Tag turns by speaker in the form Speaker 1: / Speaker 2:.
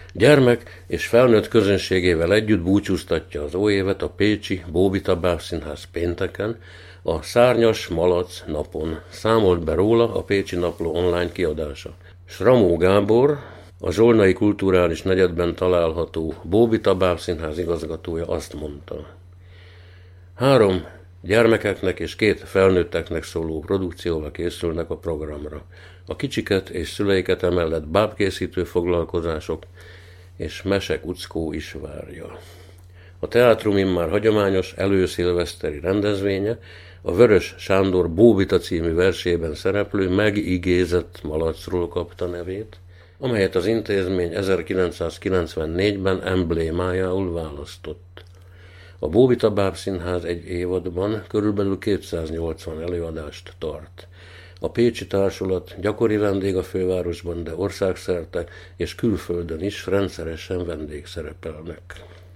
Speaker 1: Gyermek és felnőtt közönségével együtt búcsúztatja az új évet a pécsi Bóbita Bábszínház pénteken, a Szárnyas Malac napon. Számolt be róla a Pécsi Napló online kiadása. Sramó Gábor, a Zsolnai Kulturális Negyedben található Bóbita Bábszínház igazgatója azt mondta: 3 gyermekeknek és 2 felnőtteknek szóló produkcióval készülnek a programra. A kicsiket és szüleiket emellett bábkészítő foglalkozások és mesekuckó is várja. A teátrum immár hagyományos előszilveszteri rendezvénye, a Vörös Sándor Bóbita című versében szereplő Megigézett malacról kapta nevét, amelyet az intézmény 1994-ben emblémájául választott. A Bóbita Bábszínház egy évadban körülbelül 280 előadást tart. A pécsi társulat gyakori vendég a fővárosban, de országszerte és külföldön is rendszeresen vendégszerepelnek.